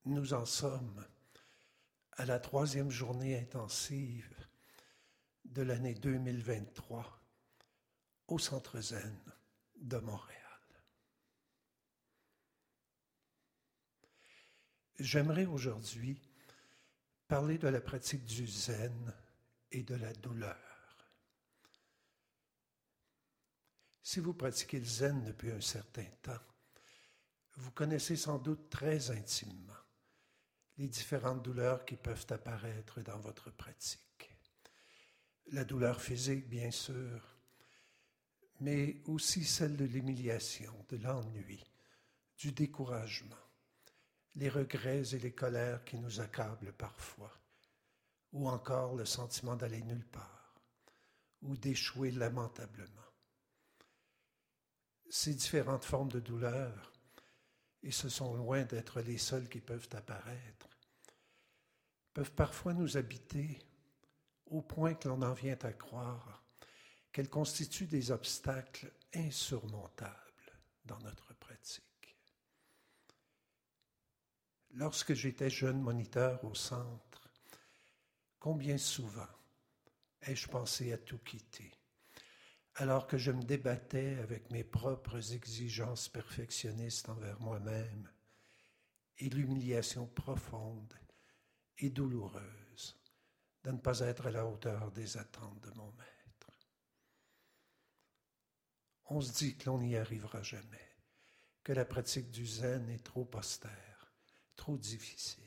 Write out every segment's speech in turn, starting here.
Nous en sommes à la 3e journée intensive de l'année 2023 au Centre Zen de Montréal. J'aimerais aujourd'hui parler de la pratique du Zen et de la douleur. Si vous pratiquez le Zen depuis un certain temps, vous connaissez sans doute très intimement les différentes douleurs qui peuvent apparaître dans votre pratique. La douleur physique, bien sûr, mais aussi celle de l'humiliation, de l'ennui, du découragement, les regrets et les colères qui nous accablent parfois, ou encore le sentiment d'aller nulle part, ou d'échouer lamentablement. Ces différentes formes de douleur, et ce sont loin d'être les seules qui peuvent apparaître, peuvent parfois nous habiter au point que l'on en vient à croire qu'elles constituent des obstacles insurmontables dans notre pratique. Lorsque j'étais jeune moniteur au centre, combien souvent ai-je pensé à tout quitter, alors que je me débattais avec mes propres exigences perfectionnistes envers moi-même et l'humiliation profonde et douloureuse de ne pas être à la hauteur des attentes de mon maître. On se dit que l'on n'y arrivera jamais, que la pratique du Zen est trop austère, trop difficile.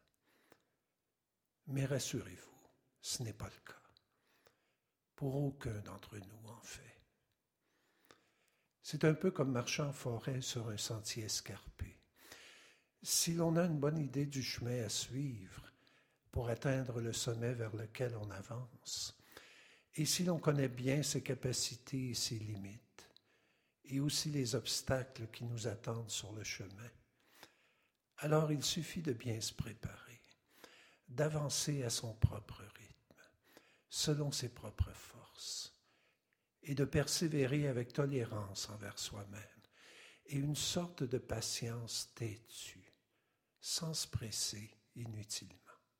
Mais rassurez-vous, ce n'est pas le cas. Pour aucun d'entre nous, en fait. C'est un peu comme marcher en forêt sur un sentier escarpé. Si l'on a une bonne idée du chemin à suivre pour atteindre le sommet vers lequel on avance, et si l'on connaît bien ses capacités et ses limites, et aussi les obstacles qui nous attendent sur le chemin, alors il suffit de bien se préparer, d'avancer à son propre rythme, selon ses propres forces, et de persévérer avec tolérance envers soi-même et une sorte de patience têtue, sans se presser inutilement.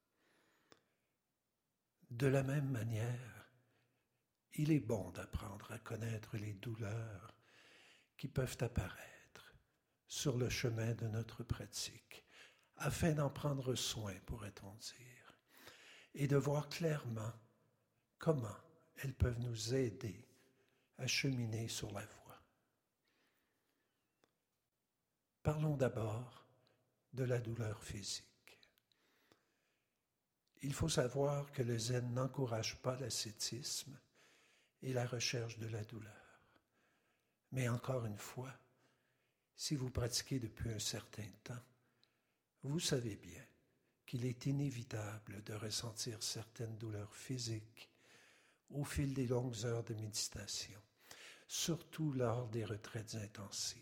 De la même manière, il est bon d'apprendre à connaître les douleurs qui peuvent apparaître sur le chemin de notre pratique, afin d'en prendre soin, pourrait-on dire, et de voir clairement comment elles peuvent nous aider à cheminer sur la voie. Parlons d'abord de la douleur physique. Il faut savoir que le Zen n'encourage pas l'ascétisme et la recherche de la douleur. Mais encore une fois, si vous pratiquez depuis un certain temps, vous savez bien qu'il est inévitable de ressentir certaines douleurs physiques au fil des longues heures de méditation, surtout lors des retraites intensives.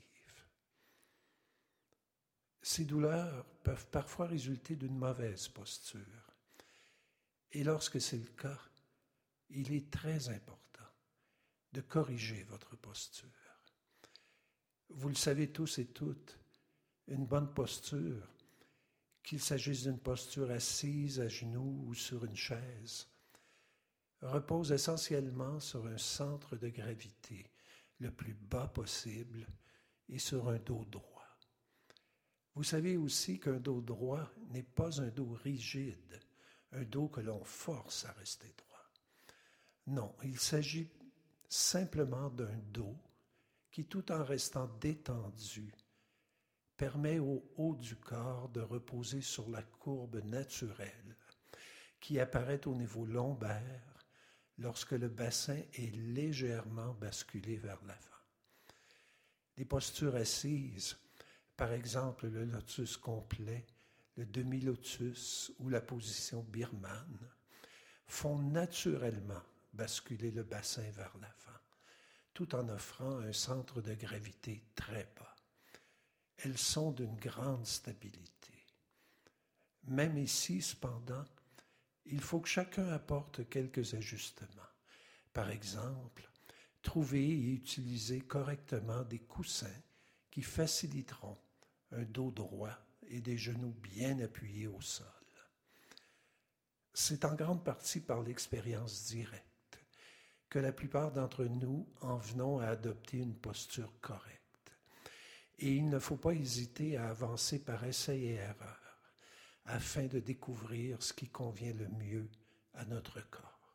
Ces douleurs peuvent parfois résulter d'une mauvaise posture. Et lorsque c'est le cas, il est très important de corriger votre posture. Vous le savez tous et toutes, une bonne posture, qu'il s'agisse d'une posture assise, à genoux ou sur une chaise, repose essentiellement sur un centre de gravité le plus bas possible et sur un dos droit. Vous savez aussi qu'un dos droit n'est pas un dos rigide, un dos que l'on force à rester droit. Non, il s'agit simplement d'un dos qui, tout en restant détendu, permet au haut du corps de reposer sur la courbe naturelle qui apparaît au niveau lombaire lorsque le bassin est légèrement basculé vers l'avant. Les postures assises, par exemple le lotus complet, le demi-lotus ou la position birmane, font naturellement basculer le bassin vers l'avant, tout en offrant un centre de gravité très bas. Elles sont d'une grande stabilité. Même ici, cependant, il faut que chacun apporte quelques ajustements. Par exemple, trouver et utiliser correctement des coussins qui faciliteront un dos droit et des genoux bien appuyés au sol. C'est en grande partie par l'expérience directe que la plupart d'entre nous en venons à adopter une posture correcte. Et il ne faut pas hésiter à avancer par essai et erreur afin de découvrir ce qui convient le mieux à notre corps.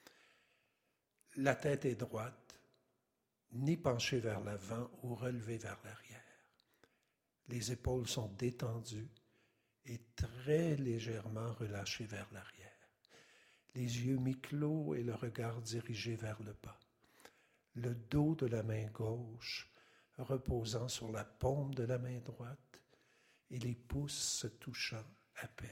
La tête est droite, ni penchée vers l'avant ou relevée vers l'arrière. Les épaules sont détendues et très légèrement relâchées vers l'arrière. Les yeux mi-clos et le regard dirigé vers le bas. Le dos de la main gauche reposant sur la paume de la main droite et les pouces se touchant à peine.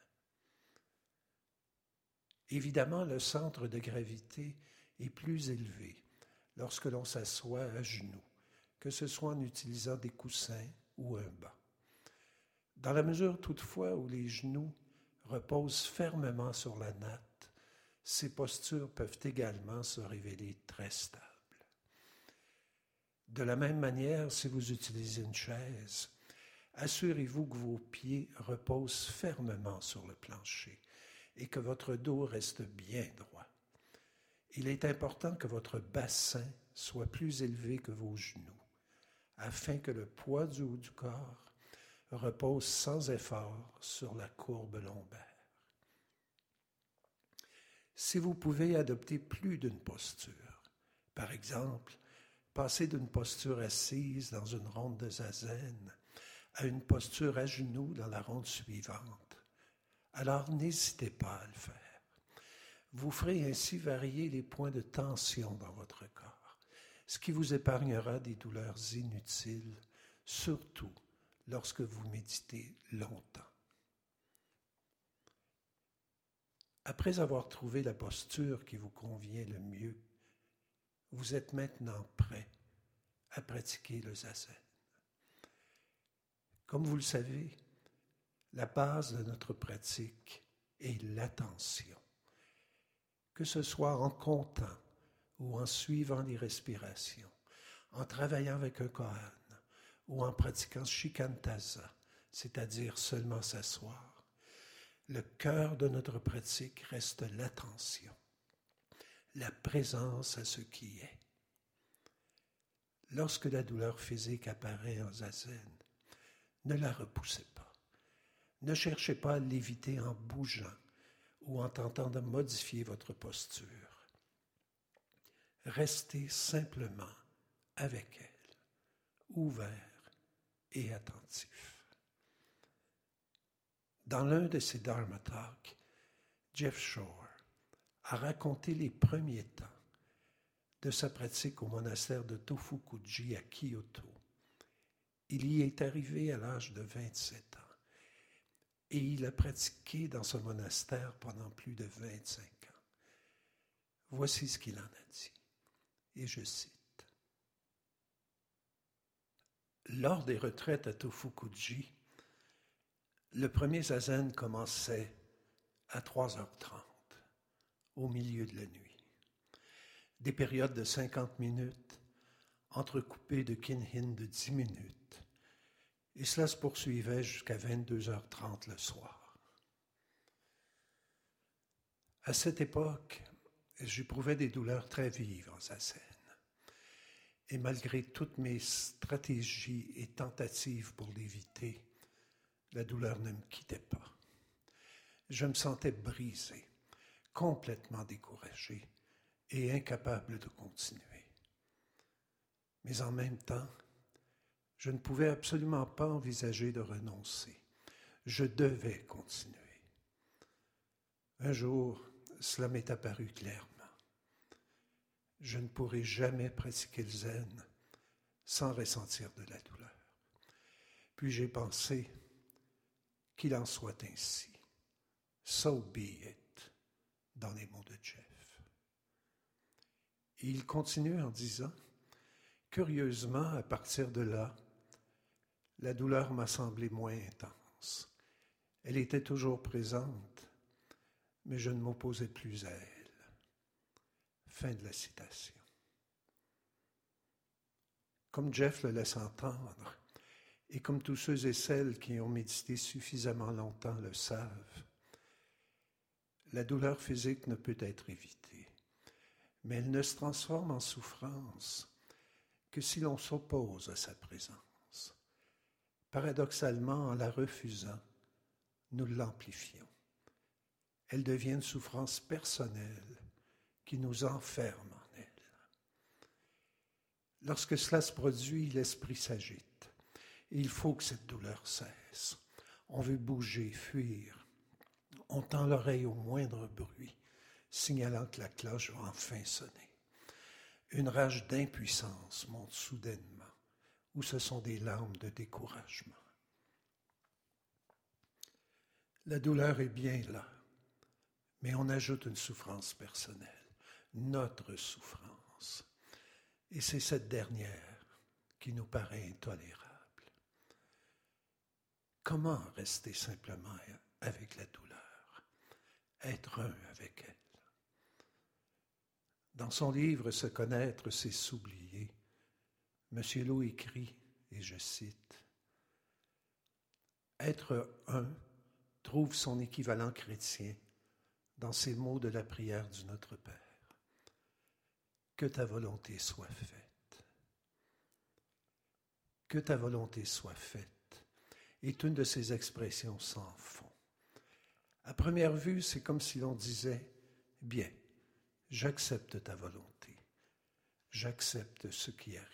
Évidemment, le centre de gravité est plus élevé lorsque l'on s'assoit à genoux, que ce soit en utilisant des coussins ou un banc. Dans la mesure toutefois où les genoux reposent fermement sur la natte, ces postures peuvent également se révéler très stables. De la même manière, si vous utilisez une chaise, assurez-vous que vos pieds reposent fermement sur le plancher et que votre dos reste bien droit. Il est important que votre bassin soit plus élevé que vos genoux, afin que le poids du haut du corps repose sans effort sur la courbe lombaire. Si vous pouvez adopter plus d'une posture, par exemple, passer d'une posture assise dans une ronde de zazen à une posture à genoux dans la ronde suivante, alors n'hésitez pas à le faire. Vous ferez ainsi varier les points de tension dans votre corps, ce qui vous épargnera des douleurs inutiles, surtout lorsque vous méditez longtemps. Après avoir trouvé la posture qui vous convient le mieux, vous êtes maintenant prêt à pratiquer le zazen. Comme vous le savez, la base de notre pratique est l'attention. Que ce soit en comptant ou en suivant les respirations, en travaillant avec un kohan ou en pratiquant shikantaza, c'est-à-dire seulement s'asseoir, le cœur de notre pratique reste l'attention, la présence à ce qui est. Lorsque la douleur physique apparaît en zazen, ne la repoussez pas. Ne cherchez pas à l'éviter en bougeant ou en tentant de modifier votre posture. Restez simplement avec elle, ouvert et attentif. Dans l'un de ses Dharma Talks, Jeff Shore a raconté les premiers temps de sa pratique au monastère de Tofukuji à Kyoto. Il y est arrivé à l'âge de 27 ans et il a pratiqué dans ce monastère pendant plus de 25 ans. Voici ce qu'il en a dit, et je cite. Lors des retraites à Tofukuji, le premier zazen commençait à 3h30, au milieu de la nuit. Des périodes de 50 minutes, entrecoupées de kinhin de 10 minutes, et cela se poursuivait jusqu'à 22h30 le soir. À cette époque, j'éprouvais des douleurs très vives en zazen, et malgré toutes mes stratégies et tentatives pour l'éviter, la douleur ne me quittait pas. Je me sentais brisé, complètement découragé et incapable de continuer. Mais en même temps, je ne pouvais absolument pas envisager de renoncer. Je devais continuer. Un jour, cela m'est apparu clairement. Je ne pourrai jamais pratiquer le zen sans ressentir de la douleur. Puis j'ai pensé qu'il en soit ainsi. So be it, dans les mots de Jeff. Et il continue en disant, curieusement, à partir de là, la douleur m'a semblé moins intense. Elle était toujours présente, mais je ne m'opposais plus à elle. Fin de la citation. Comme Jeff le laisse entendre, Et comme tous ceux et celles qui ont médité suffisamment longtemps le savent, la douleur physique ne peut être évitée, mais elle ne se transforme en souffrance que si l'on s'oppose à sa présence. Paradoxalement, en la refusant, nous l'amplifions. Elle devient une souffrance personnelle qui nous enferme en elle. Lorsque cela se produit, l'esprit s'agite. Et il faut que cette douleur cesse. On veut bouger, fuir. On tend l'oreille au moindre bruit, signalant que la cloche va enfin sonner. Une rage d'impuissance monte soudainement, ou ce sont des larmes de découragement. La douleur est bien là, mais on ajoute une souffrance personnelle, notre souffrance. Et c'est cette dernière qui nous paraît intolérable. Comment rester simplement avec la douleur, être un avec elle? Dans son livre « Se connaître, c'est s'oublier », M. Lowe écrit, et je cite, « Être un trouve son équivalent chrétien dans ces mots de la prière du Notre Père. Que ta volonté soit faite. Que ta volonté soit faite est une de ces expressions sans fond. À première vue, c'est comme si l'on disait « Bien, j'accepte ta volonté, j'accepte ce qui arrive. »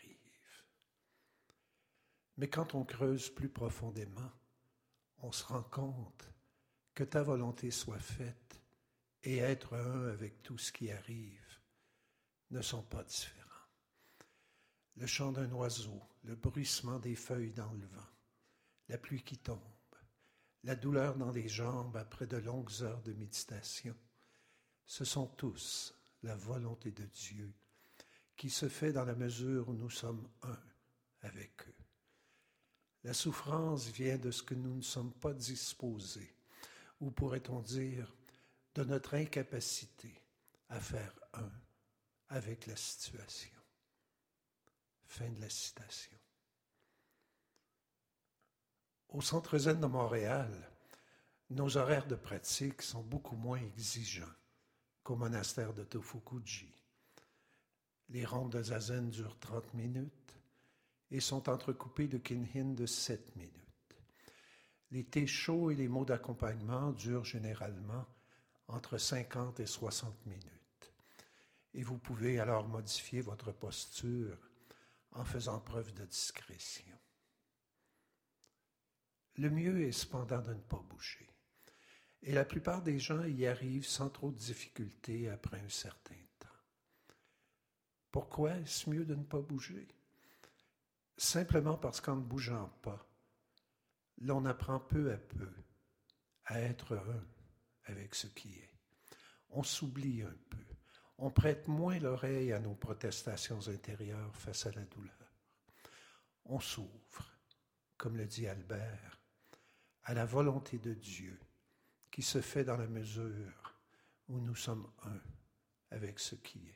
Mais quand on creuse plus profondément, on se rend compte que ta volonté soit faite et être un avec tout ce qui arrive ne sont pas différents. Le chant d'un oiseau, le bruissement des feuilles dans le vent, la pluie qui tombe, la douleur dans les jambes après de longues heures de méditation, ce sont tous la volonté de Dieu qui se fait dans la mesure où nous sommes un avec eux. La souffrance vient de ce que nous ne sommes pas disposés, ou pourrait-on dire, de notre incapacité à faire un avec la situation. Fin de la citation. Au Centre Zen de Montréal, nos horaires de pratique sont beaucoup moins exigeants qu'au monastère de Tofukuji. Les rondes de zazen durent 30 minutes et sont entrecoupées de kinhin de 7 minutes. Les thés chauds et les mots d'accompagnement durent généralement entre 50 et 60 minutes. Et vous pouvez alors modifier votre posture en faisant preuve de discrétion. Le mieux est cependant de ne pas bouger. Et la plupart des gens y arrivent sans trop de difficulté après un certain temps. Pourquoi est-ce mieux de ne pas bouger? Simplement parce qu'en ne bougeant pas, l'on apprend peu à peu à être un avec ce qui est. On s'oublie un peu. On prête moins l'oreille à nos protestations intérieures face à la douleur. On s'ouvre, comme le dit Albert, à la volonté de Dieu qui se fait dans la mesure où nous sommes un avec ce qui est.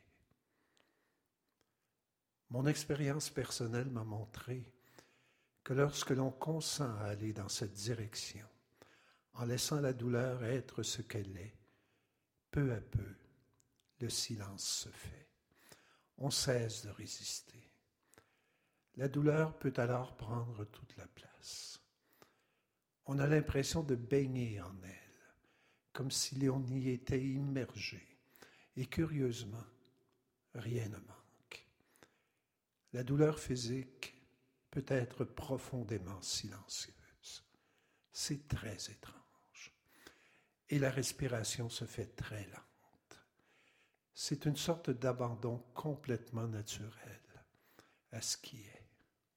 Mon expérience personnelle m'a montré que lorsque l'on consent à aller dans cette direction, en laissant la douleur être ce qu'elle est, peu à peu, le silence se fait. On cesse de résister. La douleur peut alors prendre toute la place. On a l'impression de baigner en elle, comme si l'on y était immergé. Et curieusement, rien ne manque. La douleur physique peut être profondément silencieuse. C'est très étrange. Et la respiration se fait très lente. C'est une sorte d'abandon complètement naturel à ce qui est.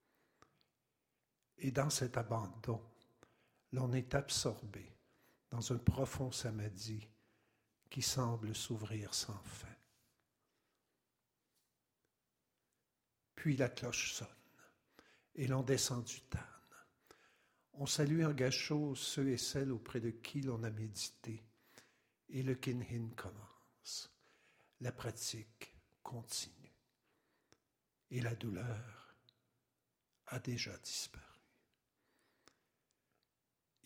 Et dans cet abandon, l'on est absorbé dans un profond samadhi qui semble s'ouvrir sans fin. Puis la cloche sonne et l'on descend du Tan. On salue en gâchot ceux et celles auprès de qui l'on a médité et le kinhin commence. La pratique continue et la douleur a déjà disparu.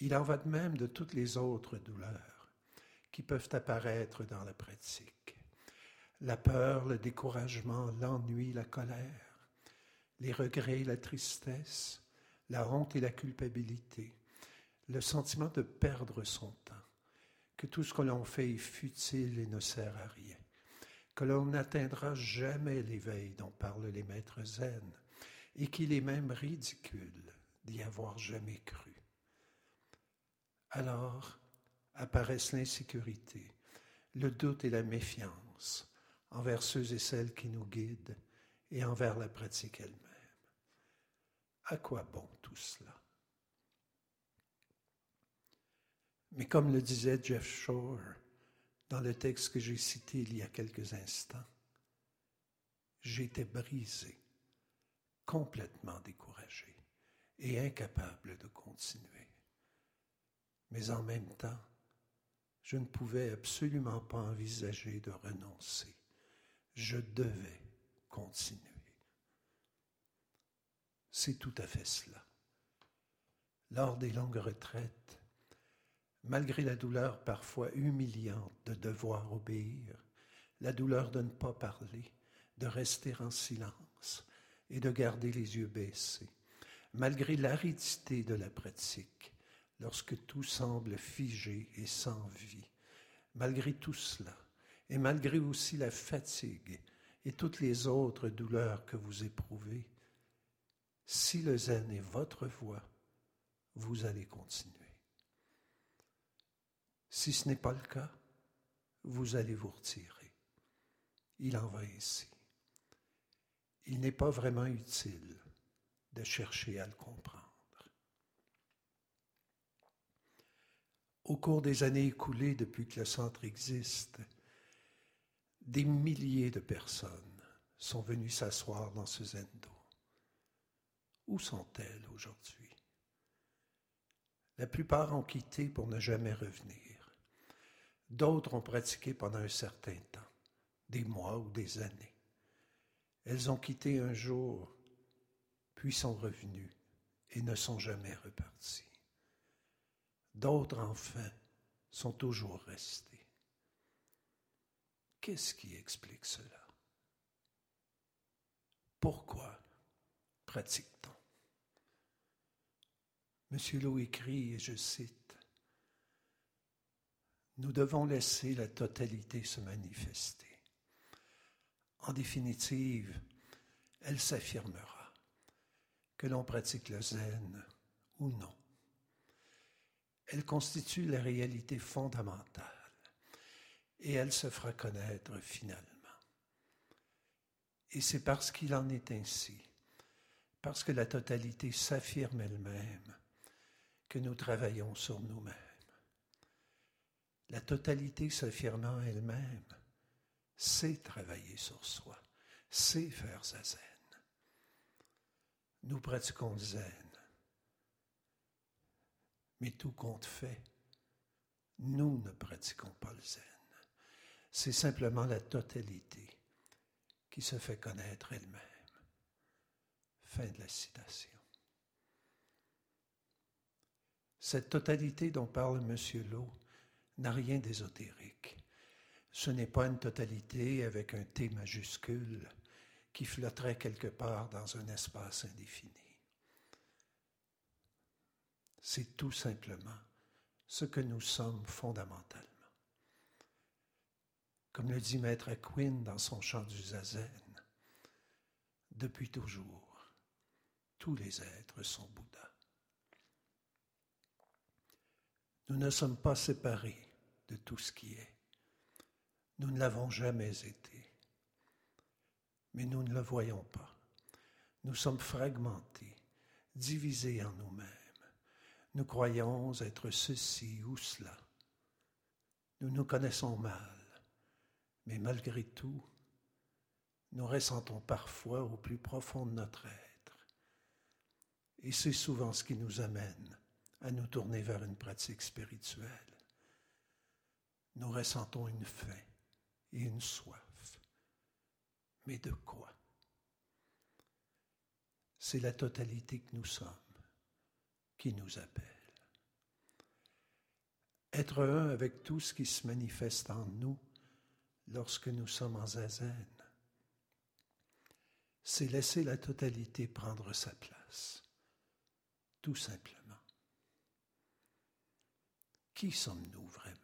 Il en va de même de toutes les autres douleurs qui peuvent apparaître dans la pratique. La peur, le découragement, l'ennui, la colère, les regrets, la tristesse, la honte et la culpabilité, le sentiment de perdre son temps, que tout ce que l'on fait est futile et ne sert à rien, que l'on n'atteindra jamais l'éveil dont parlent les maîtres zen, et qu'il est même ridicule d'y avoir jamais cru. Alors apparaissent l'insécurité, le doute et la méfiance envers ceux et celles qui nous guident et envers la pratique elle-même. À quoi bon tout cela? Mais comme le disait Jeff Shore dans le texte que j'ai cité il y a quelques instants, j'étais brisé, complètement découragé et incapable de continuer. Mais en même temps, je ne pouvais absolument pas envisager de renoncer. Je devais continuer. C'est tout à fait cela. Lors des longues retraites, malgré la douleur parfois humiliante de devoir obéir, la douleur de ne pas parler, de rester en silence et de garder les yeux baissés, malgré l'aridité de la pratique, lorsque tout semble figé et sans vie, malgré tout cela, et malgré aussi la fatigue et toutes les autres douleurs que vous éprouvez, si le zen est votre voie, vous allez continuer. Si ce n'est pas le cas, vous allez vous retirer. Il en va ainsi. Il n'est pas vraiment utile de chercher à le comprendre. Au cours des années écoulées depuis que le centre existe, des milliers de personnes sont venues s'asseoir dans ce zendo. Où sont-elles aujourd'hui? La plupart ont quitté pour ne jamais revenir. D'autres ont pratiqué pendant un certain temps, des mois ou des années. Elles ont quitté un jour, puis sont revenues et ne sont jamais reparties. D'autres, enfin, sont toujours restés. Qu'est-ce qui explique cela? Pourquoi pratique-t-on? M. Lo écrit, et je cite, « Nous devons laisser la totalité se manifester. En définitive, elle s'affirmera, que l'on pratique le zen ou non. Elle constitue la réalité fondamentale et elle se fera connaître finalement. Et c'est parce qu'il en est ainsi, parce que la totalité s'affirme elle-même, que nous travaillons sur nous-mêmes. La totalité s'affirmant elle-même, c'est travailler sur soi, c'est faire zazen. Nous pratiquons le zen, mais tout compte fait, nous ne pratiquons pas le zen. C'est simplement la totalité qui se fait connaître elle-même. Fin de la citation. Cette totalité dont parle M. Lo n'a rien d'ésotérique. Ce n'est pas une totalité avec un T majuscule qui flotterait quelque part dans un espace indéfini. C'est tout simplement ce que nous sommes fondamentalement. Comme le dit Maître Quinn dans son chant du Zazen, depuis toujours, tous les êtres sont Bouddha. Nous ne sommes pas séparés de tout ce qui est. Nous ne l'avons jamais été. Mais nous ne le voyons pas. Nous sommes fragmentés, divisés en nous-mêmes. Nous croyons être ceci ou cela. Nous nous connaissons mal, mais malgré tout, nous ressentons parfois au plus profond de notre être. Et c'est souvent ce qui nous amène à nous tourner vers une pratique spirituelle. Nous ressentons une faim et une soif. Mais de quoi? C'est la totalité que nous sommes qui nous appelle. Être un avec tout ce qui se manifeste en nous lorsque nous sommes en zazen, c'est laisser la totalité prendre sa place, tout simplement. Qui sommes-nous vraiment?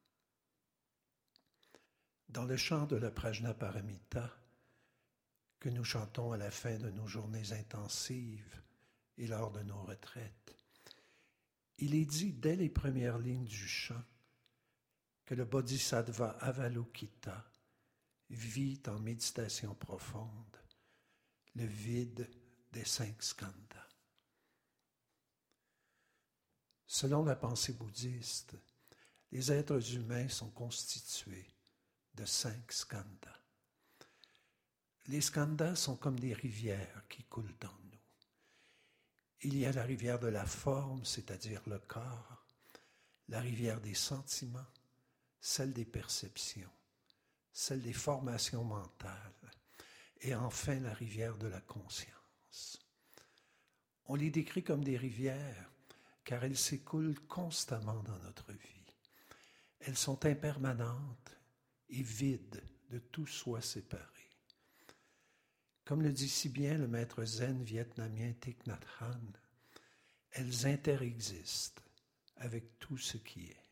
Dans le chant de la Prajnaparamita, que nous chantons à la fin de nos journées intensives et lors de nos retraites, il est dit dès les premières lignes du chant que le Bodhisattva Avalokita vit en méditation profonde le vide des 5 skandhas. Selon la pensée bouddhiste, les êtres humains sont constitués de 5 skandhas. Les skandhas sont comme des rivières qui coulent en nous. Il y a la rivière de la forme, c'est-à-dire le corps, la rivière des sentiments, celle des perceptions, celle des formations mentales, et enfin la rivière de la conscience. On les décrit comme des rivières car elles s'écoulent constamment dans notre vie. Elles sont impermanentes et vides de tout soi séparé. Comme le dit si bien le maître zen vietnamien Thich Nhat Hanh, elles interexistent avec tout ce qui est.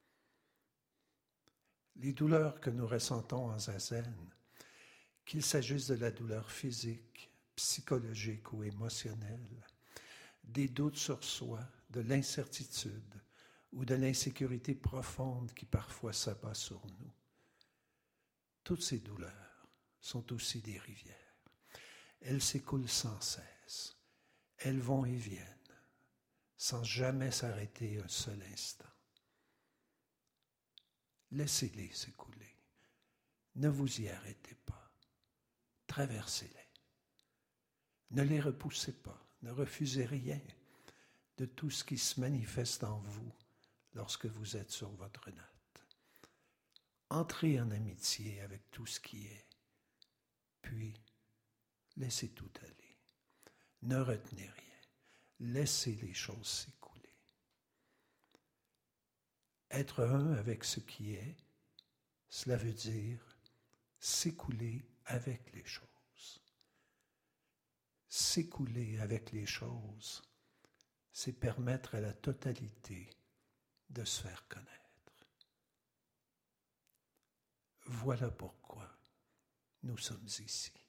Les douleurs que nous ressentons en zazen, qu'il s'agisse de la douleur physique, psychologique ou émotionnelle, des doutes sur soi, de l'incertitude ou de l'insécurité profonde qui parfois s'abat sur nous, toutes ces douleurs sont aussi des rivières. Elles s'écoulent sans cesse. Elles vont et viennent, sans jamais s'arrêter un seul instant. Laissez-les s'écouler. Ne vous y arrêtez pas. Traversez-les. Ne les repoussez pas. Ne refusez rien de tout ce qui se manifeste en vous lorsque vous êtes sur votre natte. Entrez en amitié avec tout ce qui est, puis laissez tout aller. Ne retenez rien. Laissez les choses s'écouler. Être un avec ce qui est, cela veut dire s'écouler avec les choses. S'écouler avec les choses, c'est permettre à la totalité de se faire connaître. Voilà pourquoi nous sommes ici.